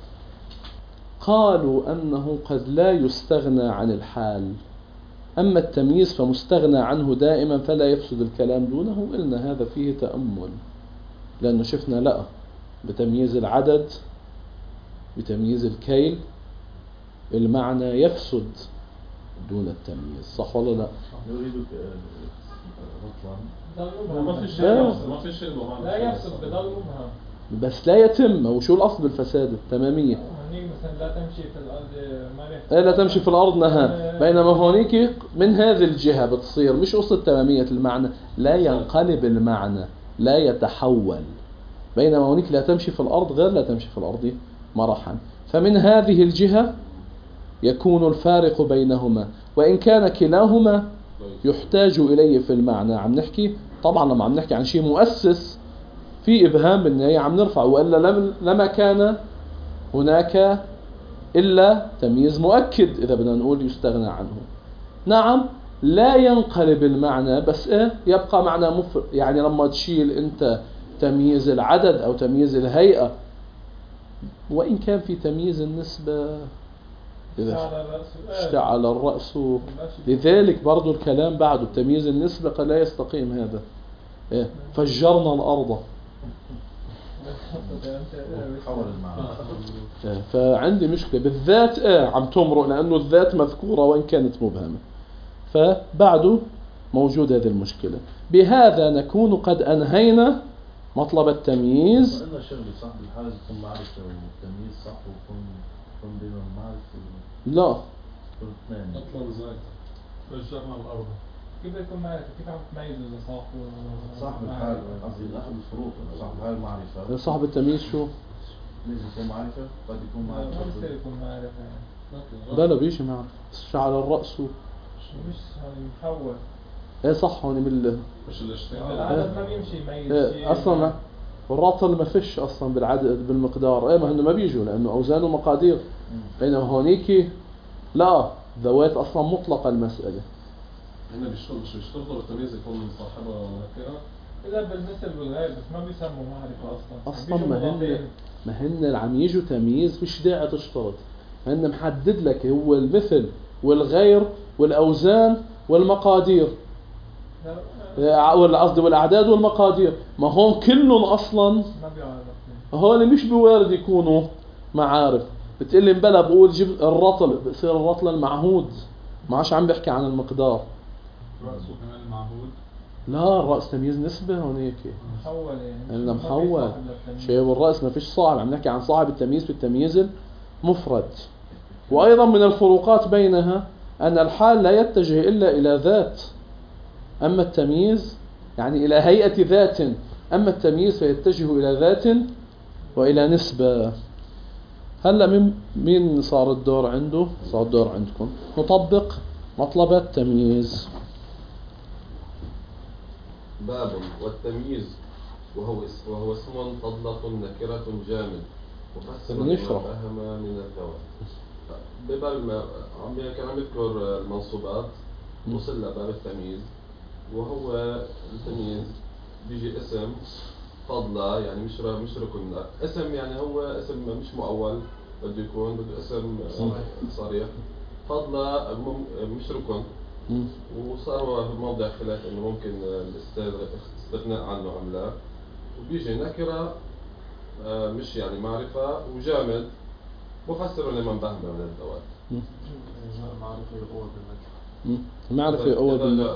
[SPEAKER 1] قالوا أنه قد لا يستغنى عن الحال، أما التمييز فمستغنى عنه دائما فلا يفسد الكلام دونه. قلنا هذا فيه تأمل، لأنه شفنا لا بتمييز العدد بتمييز الكيل المعنى يفسد دون التمييز، صح ولا لا؟
[SPEAKER 4] يريدك رطلا.
[SPEAKER 3] ما في شيء
[SPEAKER 2] لا يفسد بضل مبهم.
[SPEAKER 1] بس لا يتم. وشو الأصل بالفساد؟ التمامية.
[SPEAKER 2] هنيك مثلا لا تمشي في الأرض
[SPEAKER 1] إيه لا تمشي في الأرض نهى. بينما هونيك من هذه الجهة بتصير مش قصة تمامية المعنى، لا ينقلب المعنى، لا يتحول. بينما هونيك لا تمشي في الأرض غير لا تمشي في الأرض مرحا. فمن هذه الجهة يكون الفارق بينهما، وإن كان كلاهما يحتاج إليه في المعنى. عم نحكي طبعا لما عم نحكي عن شيء مؤسس في إبهام بالنهاية عم نرفع، وإلا لما كان هناك إلا تمييز مؤكد إذا بدنا نقول يستغنى عنه. نعم لا ينقلب المعنى، بس يبقى معنى مفرد. يعني لما تشيل أنت تمييز العدد أو تمييز الهيئة، وإن كان في تمييز النسبة اشتعل الرأس، لذلك برضو الكلام بعده تمييز النسبة قد لا يستقيم هذا. فجرنا الأرض. فعندي مشكلة بالذات عم تمرق، لأنه الذات مذكورة وإن كانت مبهمة، فبعده موجود هذه المشكلة. بهذا نكون قد أنهينا مطلب التمييز.
[SPEAKER 4] قلنا شغلة صح بالحال يكون معرفة والتمييز صح ويكون بينهم معرفة.
[SPEAKER 1] لا
[SPEAKER 3] أطلع زايد فجرنا الأرض.
[SPEAKER 2] كيف يكون معرفة؟ كيف عم تميز إذا
[SPEAKER 4] صاحب الحال قصدي أحد الشروط صاحب الحال معرفة.
[SPEAKER 1] صاحب التمييز شو؟
[SPEAKER 4] لازم يكون معرفة. قد يكون معرفة.
[SPEAKER 2] ما بصير يكون معرفة.
[SPEAKER 1] بلا بيجي معرفة. شعر الرأس
[SPEAKER 2] مش محول.
[SPEAKER 1] ايه صح. هون من
[SPEAKER 3] مش الاشتغال.
[SPEAKER 2] العدد ما بيمشي يميز.
[SPEAKER 1] اصلا الرطل ما فيش اصلا بالعدد بالمقدار. ايه ما هن ما بيجوا لانه اوزان ومقادير. بينما هونيك لا ذوات اصلا مطلقه المساله.
[SPEAKER 3] هنا مش بيشتغلوا التمييز يكون صاحبها نكره.
[SPEAKER 2] إذا بالمثل والغير بس ما بيسموا معرفة
[SPEAKER 1] أصلا ما هن اللي عم يجوا تمييز مش داعي تشترط. هن محدد لك هو المثل والغير والأوزان والمقادير، قصدي والأعداد والمقادير. ما هون كلهم أصلا
[SPEAKER 2] ما بيعرف.
[SPEAKER 1] هون مش بوارد يكونوا معارف. بتقلي بلا بقول جيب الرطل، بصير الرطل المعهود، ما عادش عم بحكي عن المقدار.
[SPEAKER 3] رأسه كمان المعهود.
[SPEAKER 1] لا الرأس تمييز نسبة هونيك
[SPEAKER 2] محول يعني
[SPEAKER 1] محول. شيء والرأس ما فيش صاحب. عم نحكي عن صاحب التمييز بالتمييز المفرد. وأيضا من الفروقات بينها أن الحال لا يتجه إلا إلى ذات، أما التمييز يعني إلى هيئة ذات، أما التمييز فيتجه إلى ذات وإلى نسبة. هلأ مين صار الدور عنده؟ صار الدور عندكم. نطبق مطلب التمييز.
[SPEAKER 5] باب والتمييز وهو اسم فضلة نكرة جامد مفسر ما فهم من الذوات. ببال ما كان عم يذكر المنصوبات وصل لباب التمييز. وهو التمييز بيجي اسم فضلة يعني مش ركن. اسم يعني هو اسم مش مؤول، بده يكون بده اسم صريح. فضلة مش ركن، وصار في موضع خلاف انه ممكن الاستغناء عنه ام لا. وبيجي نكرة مش يعني معرفة، وجامد مفسر لمن فهم من الذوات.
[SPEAKER 1] المعرفة أول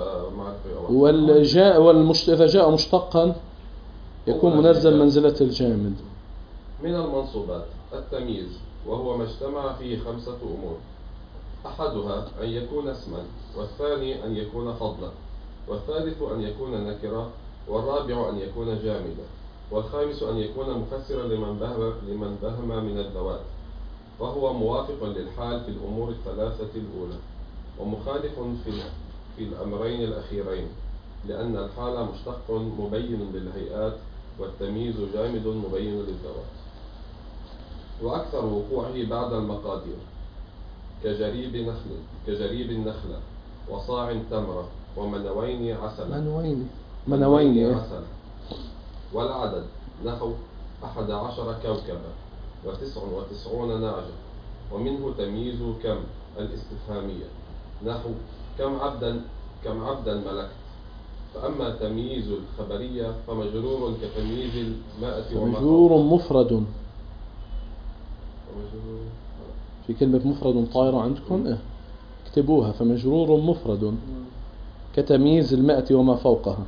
[SPEAKER 1] إذا جاء مشتقا يكون منزل منزلة الجامد.
[SPEAKER 5] من المنصوبات التمييز وهو ما اجتمع فيه 5 أمور. أحدها أن يكون اسما، والثاني أن يكون فضلا، والثالث أن يكون نكرة، والرابع أن يكون جامدا، والخامس أن يكون مفسرا لمن بهم من الذوات، فهو موافق للحال في الأمور الثلاثة الأولى، ومخالف في الأمرين الأخيرين، لأن الحال مشتق مبين للهيئات، والتمييز جامد مبين للذوات. وأكثر وقوعه بعد المقادير كجريب النخلة، وصاع تمرة، ومنوين عسلا.
[SPEAKER 1] منوين
[SPEAKER 5] عسلا. والعدد نحو 11 كوكبا، و99 نعجة. ومنه تمييز كم الاستفهامية، نحو كم عبدا ملكت. فأما تمييز الخبرية فمجرور كتمييز المائة
[SPEAKER 1] مجرور مفرد. في كلمة مفرد طائرة عندكم؟ اكتبوها. فمجرور مفرد كتمييز المائة وما فوقها.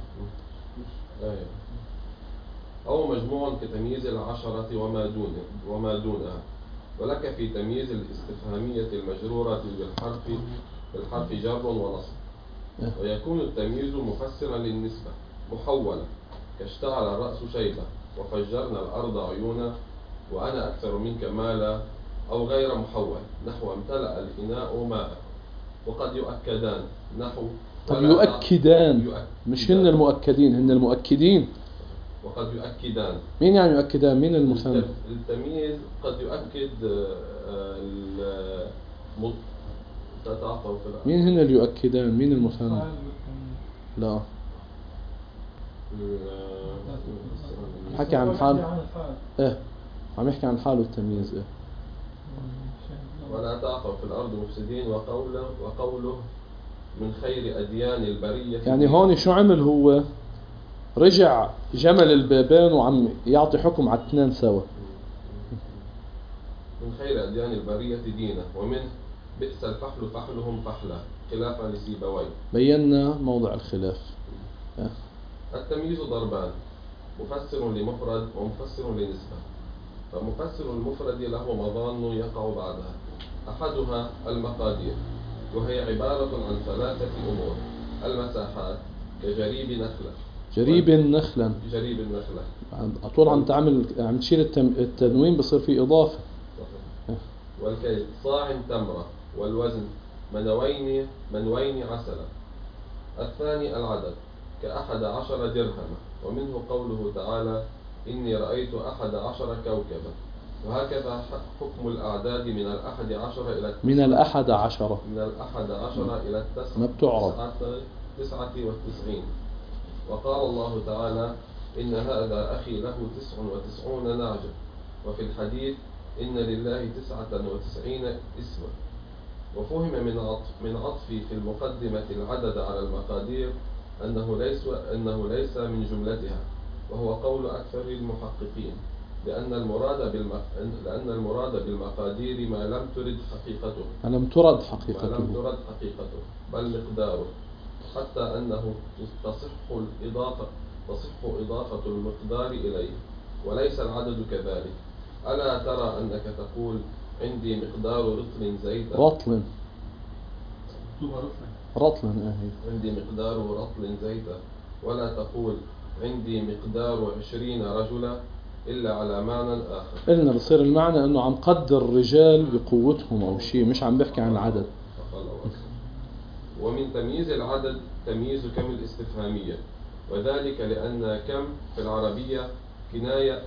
[SPEAKER 5] أو مجموع كتمييز العشرة وما دونها. ولك في تمييز الاستفهامية المجرورة بالحرف جر ونصب. ويكون التمييز مفسرا للنسبة محولا، كاشتعل الرأس شيبة، وفجرنا الأرض عيونا، وأنا أكثر منك مالا. أو غير محول، نحو امتلأ الإناء ماء. وقد يؤكدان، نحو
[SPEAKER 1] طب يؤكدان مش هن المؤكدين، هن المؤكدين.
[SPEAKER 5] وقد يؤكدان.
[SPEAKER 1] مين يعني يؤكدان؟ مين المثنى؟
[SPEAKER 5] التمييز قد يؤكد
[SPEAKER 1] مين هن اللي يؤكدان؟ مين المثنى؟ لا حكي عن حال. عم يحكي عن حال والتمييز.
[SPEAKER 5] ولا تعثوا في الأرض مفسدين. وقوله من خير أديان البرية.
[SPEAKER 1] يعني هون شو عمل؟ هو رجع جمل البابين وعم يعطي حكم على الاثنين سوا.
[SPEAKER 5] من خير أديان البرية دينا، ومن بئس الفحل فحلهم فحلا، خلافا لسيبويه.
[SPEAKER 1] بينا موضع الخلاف.
[SPEAKER 5] التمييز ضربان، مفسر لمفرد ومفسر لنسبة. فمفسر المفرد له مظان يقع بعدها. أحدها المقادير، وهي عبارة عن 3 أمور: المساحات كجريب نخلة.
[SPEAKER 1] جريب النخلة. أطول عم تشيل التنوين بصير فيه إضافة.
[SPEAKER 5] والكيل صاع تمرة. والوزن منوين عسلا. الثاني العدد ك11 درهما، ومنه قوله تعالى إني رأيت 11 كوكبا. وهكذا حكم الأعداد من 11 إلى 99. وقال الله تعالى إن هذا أخي له 99 نعجة. وفي الحديث إن لله 99 اسما. وفهم من عطفي في المقدمة العدد على المقادير أنه ليس من جملتها، وهو قول أكثر المحققين، لأن المراد بالمقادير ما لم ترد حقيقته بل مقداره، حتى أنه تصح إضافة المقدار إليه، وليس العدد كذلك. ألا ترى أنك تقول عندي مقدار رطل زيتا. عندي مقدار رطل زيتا، ولا تقول عندي مقدار 20 رجلا، إلا على معنى آخر.
[SPEAKER 1] قلنا بصير المعنى أنه عم قدر الرجال بقوتهم أو شيء، مش عم بحكي عن العدد.
[SPEAKER 5] ومن تمييز العدد تمييز كم الاستفهامية، وذلك لأن كم في العربية كناية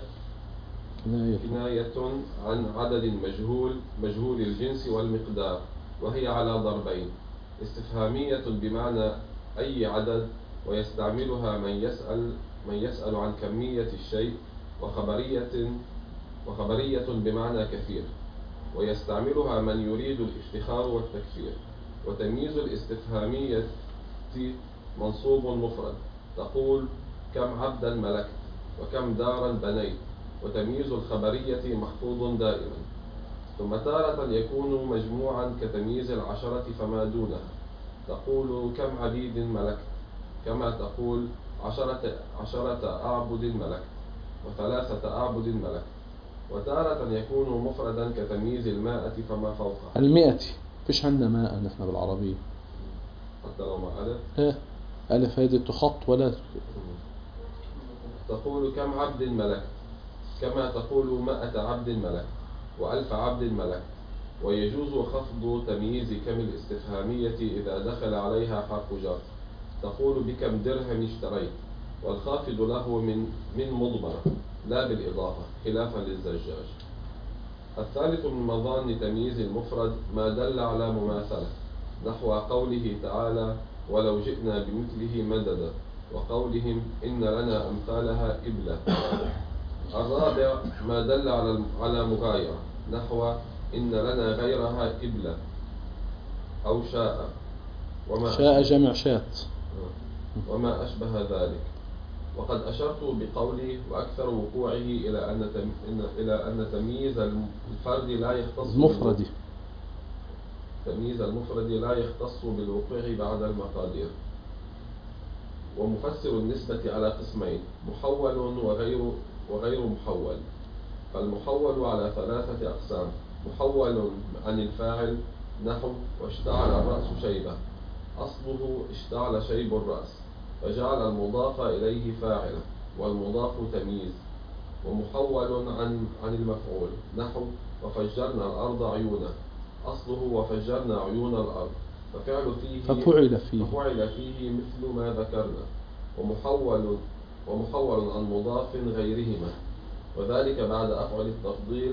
[SPEAKER 5] عن عدد مجهول الجنس والمقدار، وهي على ضربين: استفهامية بمعنى أي عدد، ويستعملها من يسأل عن كمية الشيء، وخبرية بمعنى كثير، ويستعملها من يريد الافتخار والتكثير. وتمييز الاستفهامية منصوب مفرد، تقول كم عبدا ملكت، وكم دارا بنيت. وتمييز الخبرية محفوظ دائما. ثم تارة يكون مجموعا كتمييز العشرة فما دونها، تقول كم عبيد ملكت، كما تقول 10 أعبد ملكت، و3 أعبد ملكت. وتارة يكون مفردا كتمييز المائة فما فوقها.
[SPEAKER 1] 100 فيش عندنا ماء نحن بالعربية
[SPEAKER 5] حتى لو ما عدد.
[SPEAKER 1] ألف هذه تخط ولا
[SPEAKER 5] تقول كم عبد ملك، كما تقول 100 عبد ملك و1000 عبد ملك. ويجوز خفض تمييز كم الاستفهامية إذا دخل عليها حرف جر، تقول بكم درهم اشتريت، والخافض له من مضمرة لا بالإضافة خلافا للزجاج. الثالث من مظان تمييز المفرد ما دل على مماثلة، نحو قوله تعالى ولو جئنا بمثله مددا، وقولهم إن لنا أمثالها إبلة. الرابع ما دل على مغايرة، نحو إن لنا غيرها إبلة أو شاء
[SPEAKER 1] شاء جمع شات
[SPEAKER 5] وما أشبه ذلك. وقد أشرت بقولي وأكثر وقوعه إلى أن تمييز الفرد لا يختص
[SPEAKER 1] المفرد،
[SPEAKER 5] تمييز المفرد لا يختص بالوقوع بعد المقادير. ومفسر النسبة على قسمين، محول وغير محول. فالمحول على 3 أقسام: محول عن الفاعل، نحو واشتعل الرأس شيبة، أصله اشتعل شيب الرأس، فجعل المضاف إليه فاعلا والمضاف تمييز. ومحول عن المفعول، نحو وفجرنا الأرض عيونا، أصله وفجرنا عيون الأرض، ففعل فيه مثل ما ذكرنا. ومحول عن مضاف غيرهما، وذلك بعد أفعل التفضيل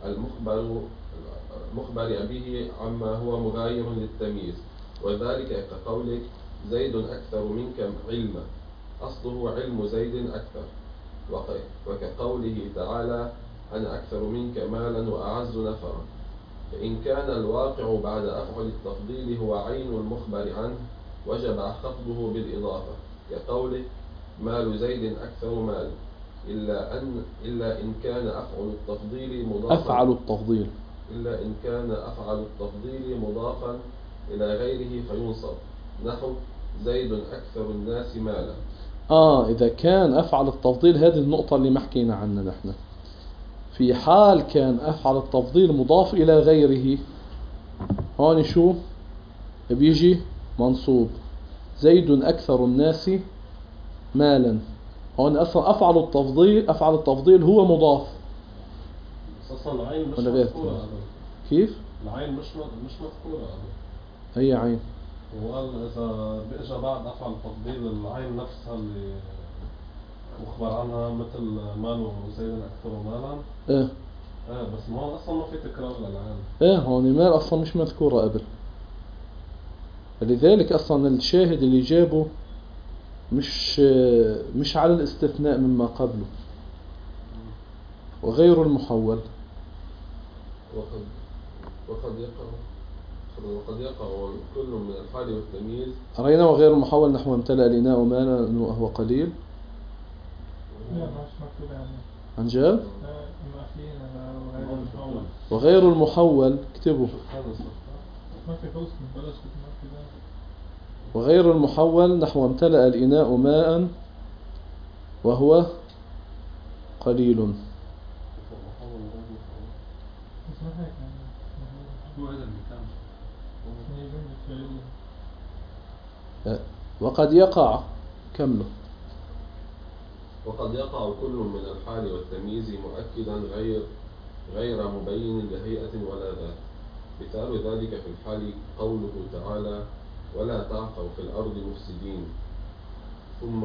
[SPEAKER 5] المخبر به عما هو مغاير للتمييز، وذلك كقولك زيد أكثر منك علما، أصله علم زيد أكثر. وكقوله تعالى أنا أكثر منك مالا وأعز نفرا. فإن كان الواقع بعد أفعل التفضيل هو عين المخبر عنه وجب خفضه بالإضافة، كقوله مال زيد أكثر مال، إلا إن كان أفعل التفضيل مضافا إلى غيره فينصب، نحو زيد أكثر الناس مالا.
[SPEAKER 1] إذا كان أفعل التفضيل، هذه النقطة اللي ما حكينا عنها نحن. في حال كان أفعل التفضيل مضاف إلى غيره، هون شو بيجي منصوب، زيد أكثر الناس مالا. هون أصلا أفعل التفضيل هو مضاف.
[SPEAKER 3] أصلا العين مش مذكورة.
[SPEAKER 1] كيف؟
[SPEAKER 3] العين مش مذكورة.
[SPEAKER 1] أي عين؟
[SPEAKER 3] وقال إذا بإجا بعد أفعل التفضيل العين نفسها اللي مخبر عنها مثل مال وزيد أكثر مالا. بس ما هون أصلا ما في تكرار للعين.
[SPEAKER 1] هون مال أصلا مش مذكورة قبل، لذلك أصلا الشاهد اللي جابه مش على الاستثناء مما قبله. وغير المحول
[SPEAKER 5] وقد يقع كل من الحال والتمييز.
[SPEAKER 1] رأينا وغير المحول نحو امتلأ الإناء مالا وهو قليل.
[SPEAKER 2] لا مش مكتوب يعني.
[SPEAKER 1] عن جاب.
[SPEAKER 2] ما
[SPEAKER 1] وغير المحول اكتبه.
[SPEAKER 2] ما في فوز من بلاش كده.
[SPEAKER 1] وغير المحول نحو امتلأ الإناء ماء وهو قليل. وقد يقع كمله.
[SPEAKER 5] وقد يقع كل من الحال والتمييز مؤكدا غير مبين لهيئة ولا ذات. مثال ذلك في الحال قوله تعالى ولا تعثوا في الأرض مفسدين ثم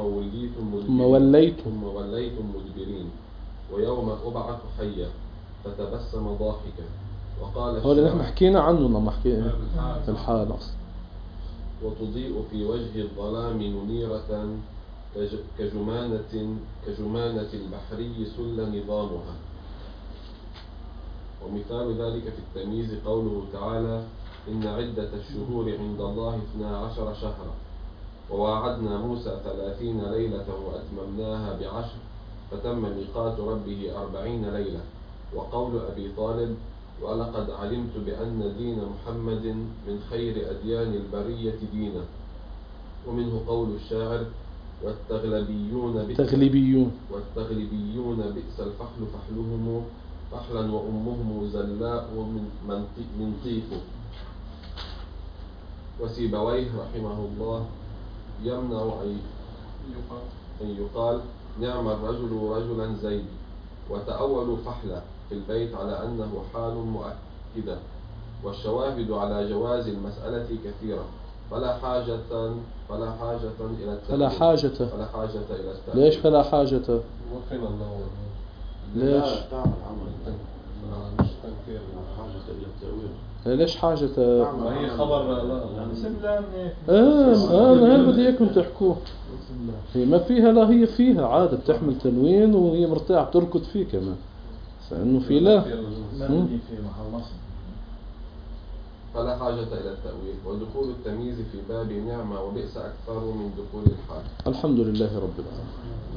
[SPEAKER 5] وليتم مدبرين ويوم أبعث حيا فتبسم ضاحكا. وقال
[SPEAKER 1] هو اللي نحن حكينا عنه لما حكينا في الحال أصلا.
[SPEAKER 5] وتضيء في وجه الظلام منيرة كجمانة البحري سل نظامها. ومثال ذلك في التمييز قوله تعالى إن عدة الشهور عند الله 12 شهرا وواعدنا موسى 30 ليلة وأتممناها ب10 فتم ميقات ربه 40 ليلة. وقول أبي طالب ولقد علمت بأن دين محمد من خير أديان البرية دينا. ومنه قول الشاعر والتغلبيون بئس الفحل فحلهم فحلا وأمهم زلاء من طيف. وسيبويه رحمه الله يمنع أن يقال نعم الرجل رجلا زيد، وتأولوا فحلة في البيت على أنه حال مؤكدة، والشواهد على جواز المسألة كثيرة، فلا حاجة إلى التأويل. فلا حاجة إلى التأويل.
[SPEAKER 1] ليش فلا حاجة؟
[SPEAKER 3] وفينا الله
[SPEAKER 1] ليش؟
[SPEAKER 4] تعمل عمل
[SPEAKER 3] مش تنكير
[SPEAKER 4] حاجة إلى التأويل.
[SPEAKER 1] ليش حاجة؟
[SPEAKER 3] ما هي خبر لا
[SPEAKER 1] أنا هل بدي إياكم تحكوه. هي ما فيها، لا هي فيها عادة بتحمل تنوين وهي مرتاح بتركض فيه كمان، لأنه في لا
[SPEAKER 4] في محل نصب.
[SPEAKER 5] فلا حاجة إلى التأويل. ودخول التمييز في باب نعمة وبئس أكثر من دخول الحال.
[SPEAKER 1] الحمد لله رب العالمين.